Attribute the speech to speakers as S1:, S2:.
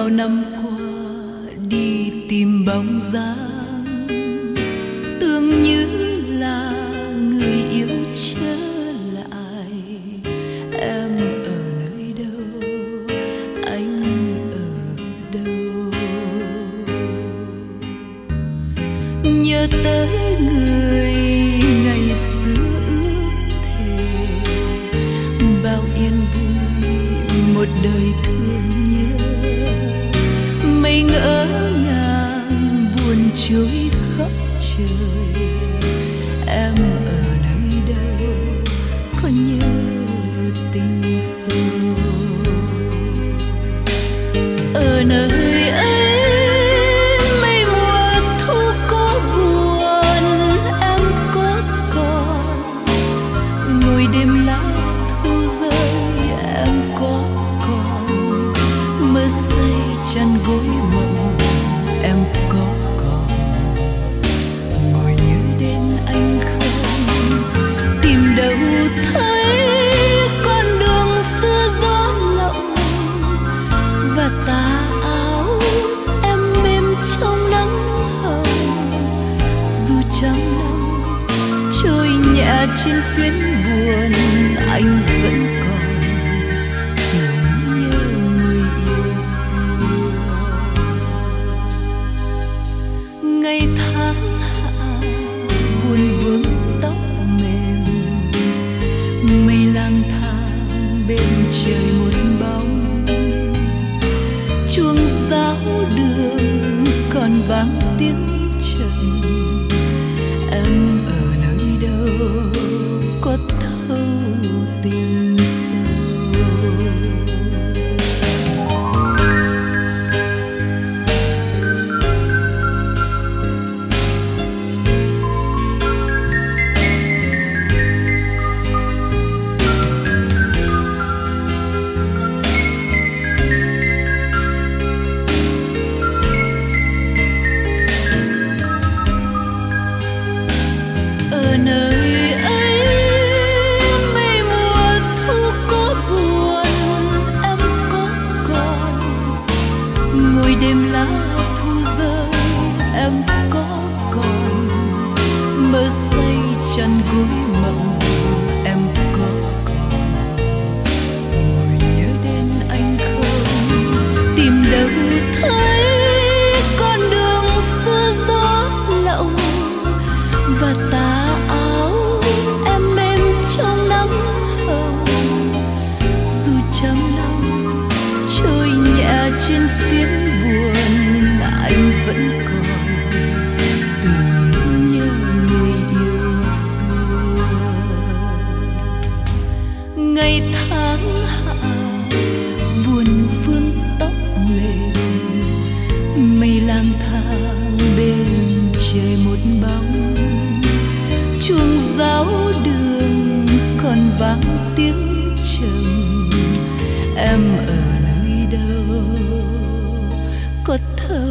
S1: năm qua đi tìm bóng dáng, tưởng như là người yêu trở lại. Em ở nơi đâu, anh ở đâu? Nhớ tới người ngày xưa ước thề, bao yên vui một đời thương nhớ. Mây ngỡ ngàng buồn trôi khắp trời, em ở nơi đâu, có nhớ tình sâu? Ở nơi ấy mây mùa thu có buồn, em có còn ngồi đêm lá thu rơi, em có còn mơ say chăn gối mộng, em có còn ngồi nhớ đến anh không? Tìm đâu thấy con đường xưa gió lộng và tà áo em mềm trong nắng hồng. Dù trăm năm trôi nhẹ trên phiến buồn, anh vẫn còn tưởng nhớ người yêu xưa. Ngày tháng hạ buồn vương tóc mềm, mây lang thang bên trời một bóng. Chuông giáo đường còn vang tiếng trầm, em ở nơi đâu, có thâu tình sâu? Ở nơi ấy mây mùa thu có buồn, em có còn ngồi đêm lá thu rơi, em có còn mơ say chăn gối mộng, em có còn ngồi nhớ đến anh không? Tìm đâu thấy con đường xưa gió lộng và tà áo em mềm trong nắng hồng. Dù trăm năm trôi nhẹ trên phiến buồn, anh vẫn còn tưởng nhớ người yêu xưa. Ngày tháng hạ buồn vương tóc mềm, mây lang thang bên trời một bóng. Chuông giáo đường còn vang tiếng trầm, em ở nơi đâu, có thơ